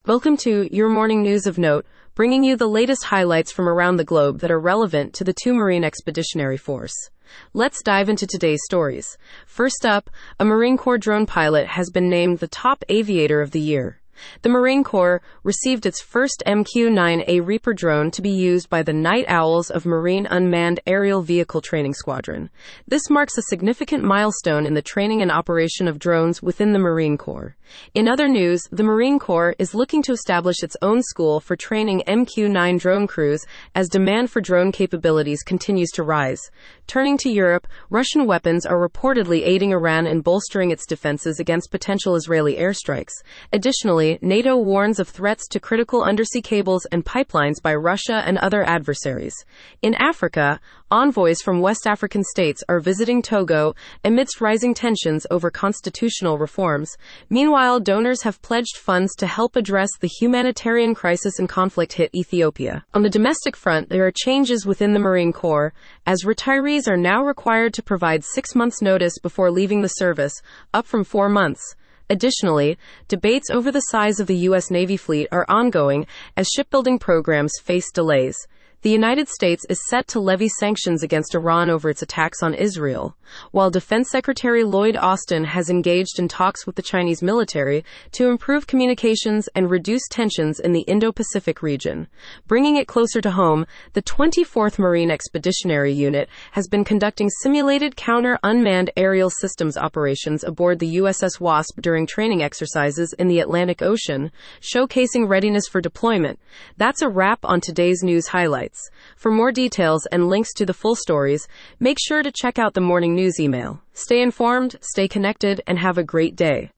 Welcome to Your Morning News of Note, bringing you the latest highlights from around the globe that are relevant to the 2 Marine Expeditionary Force. Let's dive into today's stories. First up, a Marine Corps drone pilot has been named the top aviator of the year. The Marine Corps received its first MQ-9A Reaper drone to be used by the Night Owls of Marine Unmanned Aerial Vehicle Training Squadron. This marks a significant milestone in the training and operation of drones within the Marine Corps. In other news, the Marine Corps is looking to establish its own school for training MQ-9 drone crews as demand for drone capabilities continues to rise. Turning to Europe, Russian weapons are reportedly aiding Iran in bolstering its defenses against potential Israeli airstrikes. Additionally, NATO warns of threats to critical undersea cables and pipelines by Russia and other adversaries. In Africa, envoys from West African states are visiting Togo amidst rising tensions over constitutional reforms. Meanwhile, donors have pledged funds to help address the humanitarian crisis and conflict hit Ethiopia. On the domestic front, there are changes within the Marine Corps, as retirees are now required to provide 6 months' notice before leaving the service, up from 4 months. Additionally, debates over the size of the U.S. Navy fleet are ongoing as shipbuilding programs face delays. The United States is set to levy sanctions against Iran over its attacks on Israel, while Defense Secretary Lloyd Austin has engaged in talks with the Chinese military to improve communications and reduce tensions in the Indo-Pacific region. Bringing it closer to home, the 24th Marine Expeditionary Unit has been conducting simulated counter-unmanned aerial systems operations aboard the USS Wasp during training exercises in the Atlantic Ocean, showcasing readiness for deployment. That's a wrap on today's news highlights. For more details and links to the full stories, make sure to check out the morning news email. Stay informed, stay connected, and have a great day.